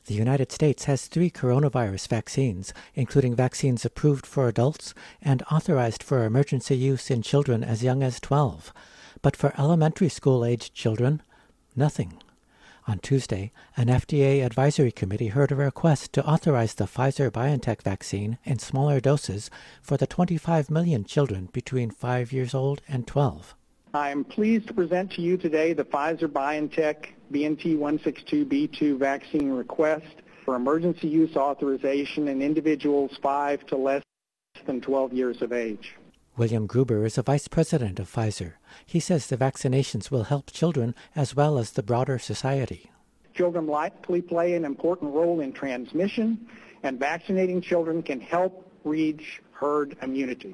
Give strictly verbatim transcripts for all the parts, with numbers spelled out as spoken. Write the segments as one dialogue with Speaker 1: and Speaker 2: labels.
Speaker 1: The United States has three coronavirus vaccines, including vaccines approved for adults and authorized for emergency use in children as young as twelve. But for elementary school-aged children, nothing. On Tuesday, an F D A advisory committee heard a request to authorize the Pfizer-BioNTech vaccine in smaller doses for the twenty-five million children between five years old and twelve.
Speaker 2: I am pleased to present to you today the Pfizer-BioNTech B N T one sixty-two B two vaccine request for emergency use authorization in individuals five to less than twelve years of age.
Speaker 1: William Gruber is a vice president of Pfizer. He says the vaccinations will help children as well as the broader society.
Speaker 2: Children likely play an important role in transmission, and vaccinating children can help reach herd immunity.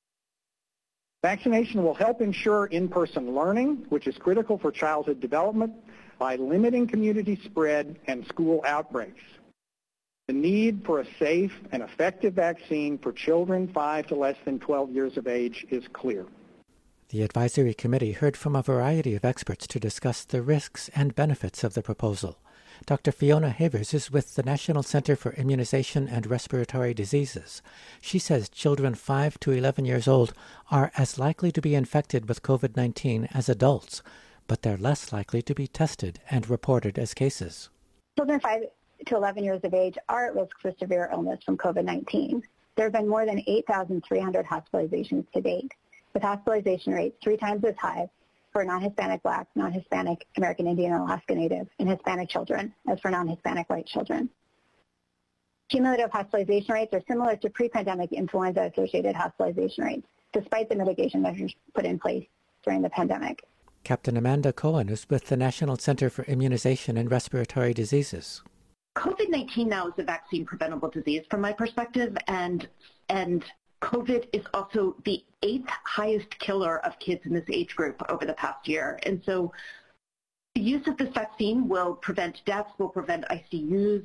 Speaker 2: Vaccination will help ensure in-person learning, which is critical for childhood development, by limiting community spread and school outbreaks. The need for a safe and effective vaccine for children five to less than twelve years of age is clear.
Speaker 1: The advisory committee heard from a variety of experts to discuss the risks and benefits of the proposal. Doctor Fiona Havers is with the National Center for Immunization and Respiratory Diseases. She says children five to eleven years old are as likely to be infected with COVID nineteen as adults, but they're less likely to be tested and reported as cases.
Speaker 3: Children five to eleven years of age are at risk for severe illness from COVID nineteen. There have been more than eight thousand three hundred hospitalizations to date, with hospitalization rates three times as high for non-Hispanic Black, non-Hispanic American Indian and Alaska Native, and Hispanic children as for non-Hispanic white children. Cumulative hospitalization rates are similar to pre-pandemic influenza-associated hospitalization rates, despite the mitigation measures put in place during the pandemic.
Speaker 1: Captain Amanda Cohen is with the National Center for Immunization and Respiratory Diseases.
Speaker 4: COVID nineteen now is a vaccine-preventable disease from my perspective, and and COVID is also the eighth highest killer of kids in this age group over the past year. And so the use of this vaccine will prevent deaths, will prevent I C Us,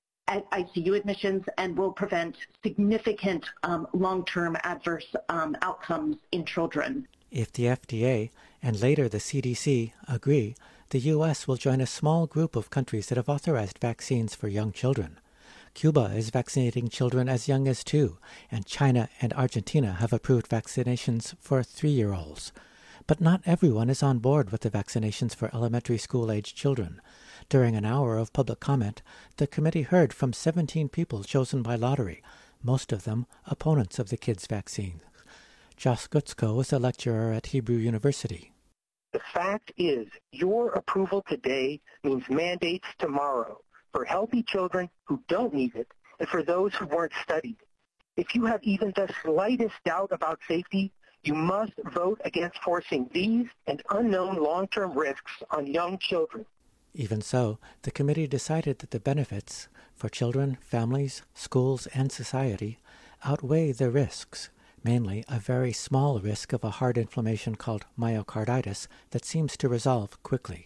Speaker 4: I C U admissions, and will prevent significant um, long-term adverse um, outcomes in children.
Speaker 1: If the F D A and later the C D C agree, the U S will join a small group of countries that have authorized vaccines for young children. Cuba is vaccinating children as young as two, and China and Argentina have approved vaccinations for three-year-olds. But not everyone is on board with the vaccinations for elementary school-aged children. During an hour of public comment, the committee heard from seventeen people chosen by lottery, most of them opponents of the kids' vaccine. Josh Gutzko is a lecturer at Hebrew University.
Speaker 5: The fact is, your approval today means mandates tomorrow for healthy children who don't need it and for those who weren't studied. If you have even the slightest doubt about safety, you must vote against forcing these and unknown long-term risks on young children.
Speaker 1: Even so, the committee decided that the benefits for children, families, schools, and society outweigh the risks, mainly a very small risk of a heart inflammation called myocarditis that seems to resolve quickly.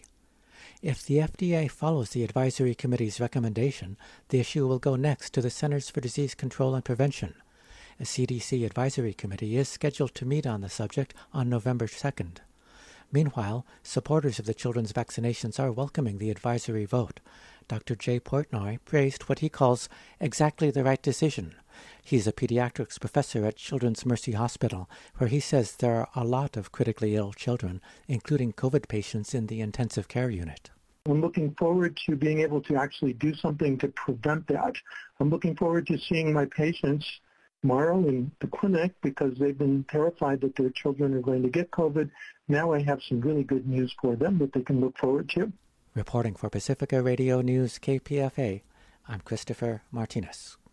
Speaker 1: If the F D A follows the advisory committee's recommendation, the issue will go next to the Centers for Disease Control and Prevention. A C D C advisory committee is scheduled to meet on the subject on November second. Meanwhile, supporters of the children's vaccinations are welcoming the advisory vote. Doctor Jay Portnoy praised what he calls exactly the right decision. He's a pediatrics professor at Children's Mercy Hospital, where he says there are a lot of critically ill children, including COVID patients in the intensive care unit.
Speaker 6: I'm looking forward to being able to actually do something to prevent that. I'm looking forward to seeing my patients tomorrow in the clinic because they've been terrified that their children are going to get COVID. Now I have some really good news for them that they can look forward to.
Speaker 1: Reporting for Pacifica Radio News K P F A, I'm Christopher Martinez.